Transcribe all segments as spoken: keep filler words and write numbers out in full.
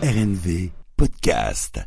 R N V Podcast.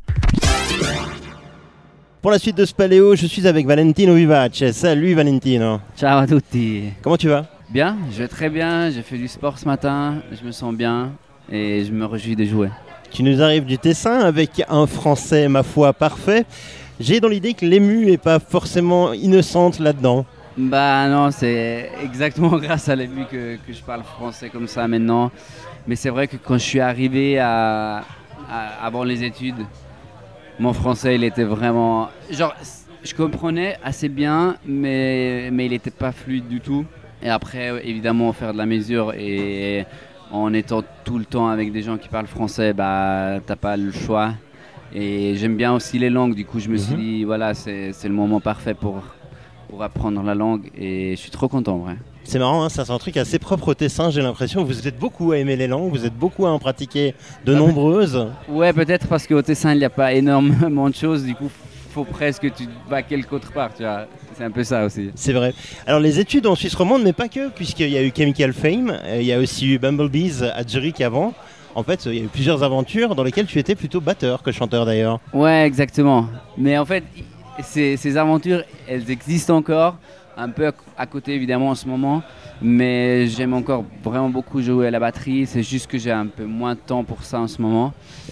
Pour la suite de ce paléo, je suis avec Valentino Vivace. Salut Valentino. Ciao a tutti. Comment tu vas? Bien, je vais très bien, j'ai fait du sport ce matin, je me sens bien et je me réjouis de jouer. Tu nous arrives du Tessin avec un français, ma foi, parfait. J'ai dans l'idée que l'ému n'est pas forcément innocente là-dedans. Bah non, c'est exactement grâce à l'ému que, que je parle français comme ça maintenant. Mais c'est vrai que quand je suis arrivé à, à, avant les études, mon français il était vraiment... Genre, je comprenais assez bien, mais, mais il n'était pas fluide du tout. Et après, évidemment, faire de la mesure et en étant tout le temps avec des gens qui parlent français, bah, t'as pas le choix. Et j'aime bien aussi les langues, du coup, je me suis dit, voilà, c'est, c'est le moment parfait pour, pour apprendre la langue et je suis trop content, en vrai. C'est marrant, hein, ça c'est un truc assez propre au Tessin, j'ai l'impression. Vous êtes beaucoup à aimer les langues, vous êtes beaucoup à en pratiquer de nombreuses. Ouais, peut-être parce qu'au Tessin, il n'y a pas énormément de choses, du coup, il faut presque que tu vas quelque autre part, tu vois. C'est un peu ça aussi. C'est vrai. Alors les études en Suisse romande, mais pas que, puisqu'il y a eu Chemical Fame, il y a aussi eu Bumblebees à Zurich avant. En fait, il y a eu plusieurs aventures dans lesquelles tu étais plutôt batteur que chanteur d'ailleurs. Ouais, exactement. Mais en fait, ces, ces aventures, elles existent encore, un peu à côté évidemment en ce moment, mais j'aime encore vraiment beaucoup jouer à la batterie. C'est juste que j'ai un peu moins de temps pour ça en ce moment.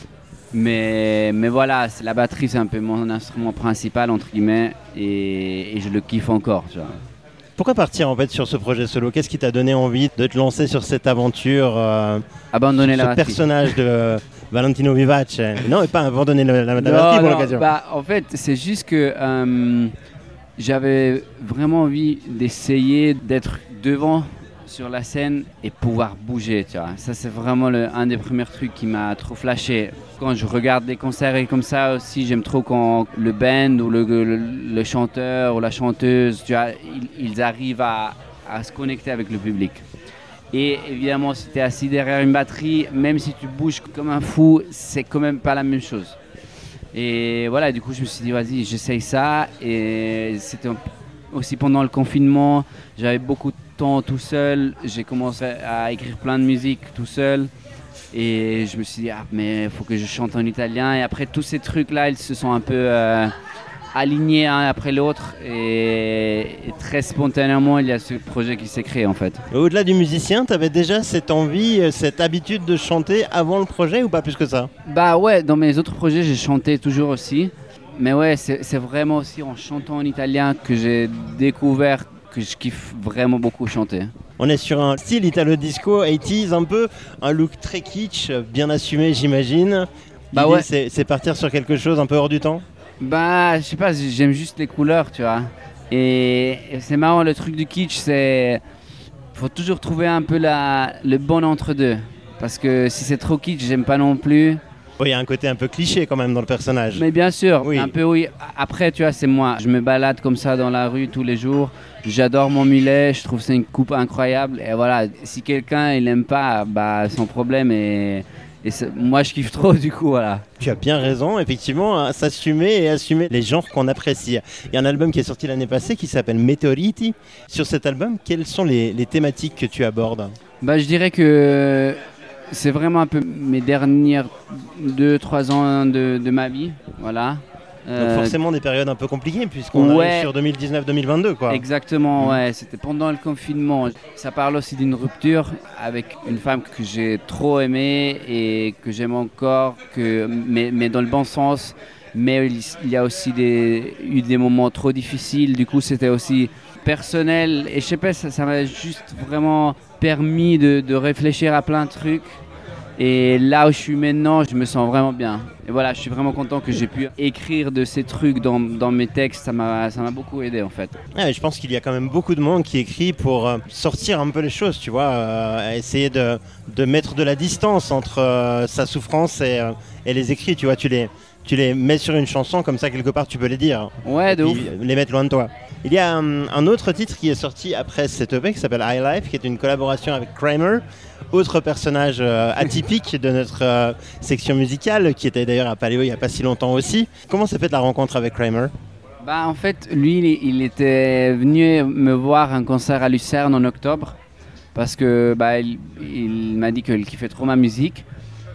Mais, mais voilà, la batterie c'est un peu mon instrument principal entre guillemets et, et je le kiffe encore. Tu vois. Pourquoi partir en fait sur ce projet solo? Qu'est-ce qui t'a donné envie de te lancer sur cette aventure euh, Abandonner sur la ce batterie. personnage de Valentino Vivace? Non, et pas abandonner la, la, la non, batterie pour non, l'occasion. Bah, en fait, c'est juste que euh, j'avais vraiment envie d'essayer d'être devant sur la scène et pouvoir bouger, tu vois. Ça, c'est vraiment le, un des premiers trucs qui m'a trop flashé. Quand je regarde des concerts et comme ça aussi, j'aime trop quand le band ou le, le, le chanteur ou la chanteuse, tu vois, ils, ils arrivent à, à se connecter avec le public. Et évidemment, si tu es assis derrière une batterie, même si tu bouges comme un fou, c'est quand même pas la même chose. Et voilà, du coup, je me suis dit, vas-y, j'essaye ça. Et c'était aussi pendant le confinement, j'avais beaucoup de temps tout seul. J'ai commencé à écrire plein de musique tout seul. Et je me suis dit, ah, mais il faut que je chante en italien. Et après, tous ces trucs-là, ils se sont un peu euh, alignés un après l'autre. Et, et très spontanément, il y a ce projet qui s'est créé, en fait. Au-delà du musicien, tu avais déjà cette envie, cette habitude de chanter avant le projet ou pas plus que ça? Bah ouais, dans mes autres projets, j'ai chanté toujours aussi. Mais ouais, c'est, c'est vraiment aussi en chantant en italien que j'ai découvert que je kiffe vraiment beaucoup chanter. On est sur un style italo-disco quatre-vingt-dix, un peu un look très kitsch, bien assumé j'imagine. Bah L'idée ouais. c'est, c'est partir sur quelque chose un peu hors du temps? Bah je sais pas, j'aime juste les couleurs, tu vois. Et, et c'est marrant, le truc du kitsch, c'est... faut toujours trouver un peu la, le bon entre-deux. Parce que si c'est trop kitsch, j'aime pas non plus. Oui, il y a un côté un peu cliché quand même dans le personnage. Mais bien sûr, oui. un peu oui. Après, tu vois, c'est moi. Je me balade comme ça dans la rue tous les jours. J'adore mon mulet, je trouve que c'est une coupe incroyable. Et voilà, si quelqu'un il n'aime pas, bah sans problème. Et, et moi, je kiffe trop, du coup, voilà. Tu as bien raison, effectivement, à s'assumer et assumer les genres qu'on apprécie. Il y a un album qui est sorti l'année passée qui s'appelle Meteoriti. Sur cet album, quelles sont les, les thématiques que tu abordes? Bah, je dirais que c'est vraiment un peu mes dernières deux trois ans de, de ma vie, voilà. Donc Euh, forcément des périodes un peu compliquées puisqu'on ouais, arrive sur deux mille dix-neuf deux mille vingt-deux quoi. Exactement, Mmh. ouais. C'était pendant le confinement. Ça parle aussi d'une rupture avec une femme que j'ai trop aimée et que j'aime encore, que, mais, mais dans le bon sens. Mais il y a aussi des, eu des moments trop difficiles. Du coup, c'était aussi personnel. Et je sais pas, ça, ça m'a juste vraiment permis de, de réfléchir à plein de trucs. Et là où je suis maintenant, je me sens vraiment bien. Et voilà, je suis vraiment content que j'ai pu écrire de ces trucs dans, dans mes textes. Ça m'a, ça m'a beaucoup aidé en fait. Ouais, je pense qu'il y a quand même beaucoup de monde qui écrit pour euh, sortir un peu les choses, tu vois, euh, essayer de, de mettre de la distance entre euh, sa souffrance et, euh, et les écrits, tu vois, tu les, tu les mets sur une chanson, comme ça quelque part tu peux les dire. Ouais, et de puis, ouf. Les mettre loin de toi. Il y a un, un autre titre qui est sorti après cette E P qui s'appelle High Life, qui est une collaboration avec Kramer, autre personnage euh, atypique de notre euh, section musicale, qui était d'ailleurs à Paléo il n'y a pas si longtemps aussi. Comment s'est faite la rencontre avec Kramer? Bah, en fait, lui, il, il était venu me voir un concert à Lucerne en octobre parce que bah, il, il m'a dit qu'il kiffait trop ma musique.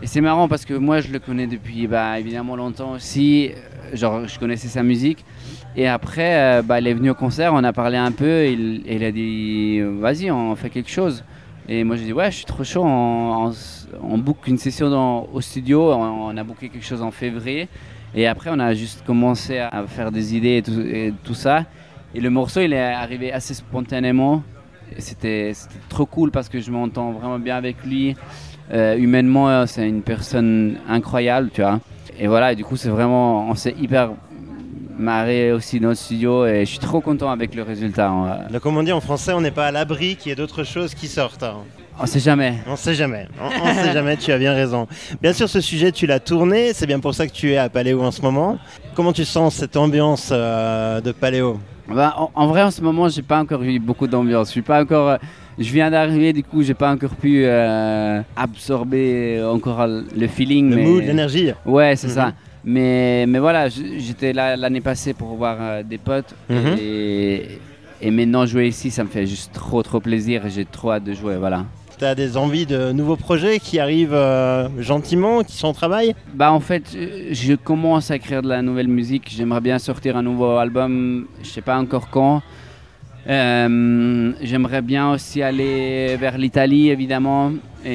Et c'est marrant parce que moi, je le connais depuis bah, évidemment longtemps aussi. Genre, je connaissais sa musique. Et après, euh, bah, il est venu au concert, on a parlé un peu. Il, il a dit, vas-y, on fait quelque chose. Et moi, j'ai dit, ouais, je suis trop chaud. On, on, on book une session dans, au studio. On, on a booké quelque chose en février. Et après, on a juste commencé à faire des idées et tout, et tout ça. Et le morceau, il est arrivé assez spontanément. Et c'était, c'était trop cool parce que je m'entends vraiment bien avec lui. Euh, humainement, c'est une personne incroyable, tu vois. Et voilà, et du coup, c'est vraiment, on s'est hyper marré aussi dans le studio et je suis trop content avec le résultat. Donc, comme on dit en français, on n'est pas à l'abri qu'il y ait d'autres choses qui sortent. On sait jamais. On sait jamais. On, on sait jamais, tu as bien raison. Bien sûr, ce sujet, tu l'as tourné. C'est bien pour ça que tu es à Paléo en ce moment. Comment tu sens cette ambiance euh, de Paléo ? Bah, en, en vrai, en ce moment, j'ai pas encore eu beaucoup d'ambiance. Je suis pas encore. Euh, je viens d'arriver, du coup, j'ai pas encore pu euh, absorber encore le feeling. Le mais... mood, l'énergie. Ouais, c'est Mm-hmm. ça. Mais, mais voilà, j'étais là l'année passée pour voir euh, des potes. Mm-hmm. et, et maintenant, jouer ici, ça me fait juste trop, trop plaisir et j'ai trop hâte de jouer. Voilà. Tu as des envies de nouveaux projets qui arrivent euh, gentiment, qui sont au travail ? Bah en fait, je commence à écrire de la nouvelle musique. J'aimerais bien sortir un nouveau album, je sais pas encore quand. Euh, j'aimerais bien aussi aller vers l'Italie, évidemment.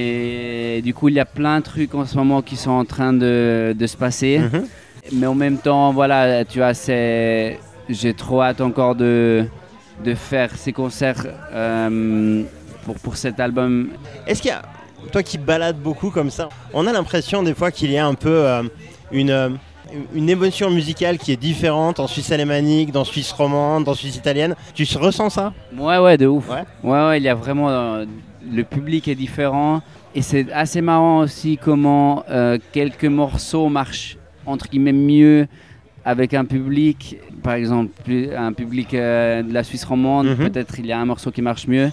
Et du coup, il y a plein de trucs en ce moment qui sont en train de, de se passer. Mm-hmm. Mais en même temps, voilà, tu vois, c'est... j'ai trop hâte encore de, de faire ces concerts. Euh, Pour, pour cet album. Est-ce qu'il y a, toi qui balades beaucoup comme ça, on a l'impression des fois qu'il y a un peu euh, une, euh, une émotion musicale qui est différente en Suisse alémanique, dans Suisse romande, dans Suisse italienne. Tu ressens ça ? Ouais, ouais, de ouf. Ouais, ouais, ouais, il y a vraiment... Euh, le public est différent. Et c'est assez marrant aussi comment euh, quelques morceaux marchent, entre guillemets, mieux avec un public. Par exemple, un public euh, de la Suisse romande, mm-hmm. peut-être il y a un morceau qui marche mieux.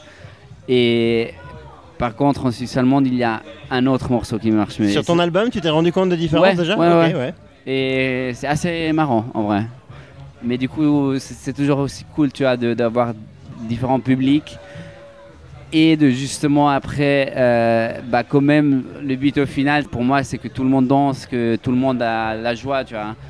Et par contre, en Suisse allemande, il y a un autre morceau qui marche mieux. Sur ton c'est... album, tu t'es rendu compte de différences ouais, déjà ? ouais, okay, ouais. ouais. Et c'est assez marrant, en vrai. Mais du coup, c'est, c'est toujours aussi cool, tu vois, de, d'avoir différents publics. Et de justement, après, euh, bah, quand même, le but au final, pour moi, c'est que tout le monde danse, que tout le monde a la joie, tu vois.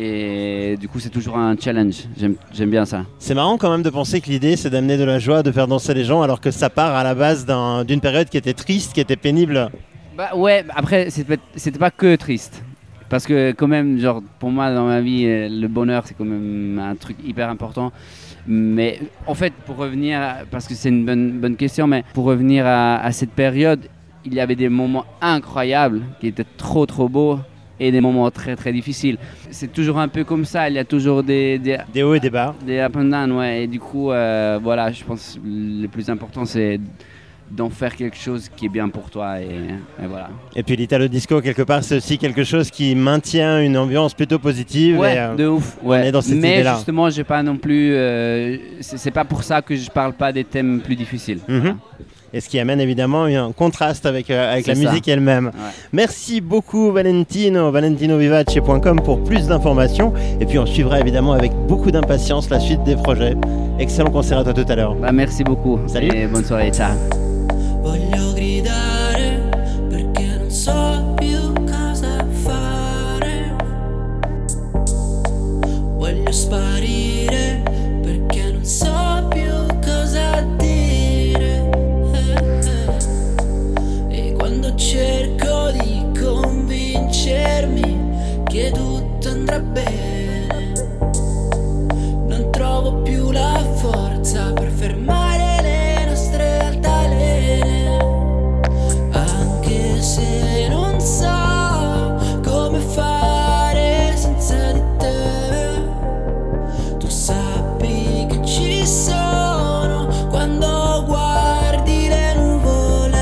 Et du coup, c'est toujours un challenge. J'aime, j'aime bien ça. C'est marrant quand même de penser que l'idée, c'est d'amener de la joie, de faire danser les gens, alors que ça part à la base d'un, d'une période qui était triste, qui était pénible. Bah ouais, après, c'était, c'était pas que triste. Parce que quand même, genre, pour moi, dans ma vie, le bonheur, c'est quand même un truc hyper important. Mais en fait, pour revenir, parce que c'est une bonne, bonne question, mais pour revenir à, à cette période, il y avait des moments incroyables qui étaient trop, trop beaux. Et des moments très très difficiles. C'est toujours un peu comme ça, il y a toujours des... Des, des hauts et des bas. Des up and down, ouais. Et du coup, euh, voilà, je pense que le plus important, c'est d'en faire quelque chose qui est bien pour toi. Et, et voilà. Et puis l'Italo Disco, quelque part, c'est aussi quelque chose qui maintient une ambiance plutôt positive. Ouais, et, euh, de ouf. Ouais. On est dans cette Mais idée-là. justement, j'ai pas non plus... Euh, c'est, c'est pas pour ça que je parle pas des thèmes plus difficiles. Mm-hmm. Voilà. Et ce qui amène évidemment un contraste avec, euh, avec la ça. musique elle-même. Ouais. Merci beaucoup Valentino, valentino vivace point com pour plus d'informations. Et puis on suivra évidemment avec beaucoup d'impatience la suite des projets. Excellent concert à toi tout à l'heure. Bah, merci beaucoup. Salut. Et bonne soirée, ciao. Voglio gridare perché non so più cosa fare. Voglio sparire perché non so più cosa dire. E quando cerco di convincermi che tutto andrà bene, non trovo più la forza per fermare le nostre altalene. Anche se non so come fare senza di te, tu sappi che ci sono quando guardi le nuvole.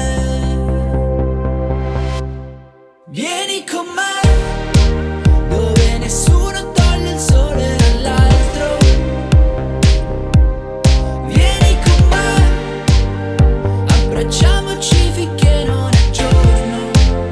Vieni con me dove nessuno toglie il sole dall'altro. Vieni con me, abbracciamoci finché non è giorno.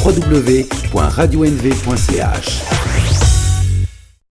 w w w point radio n v point c h.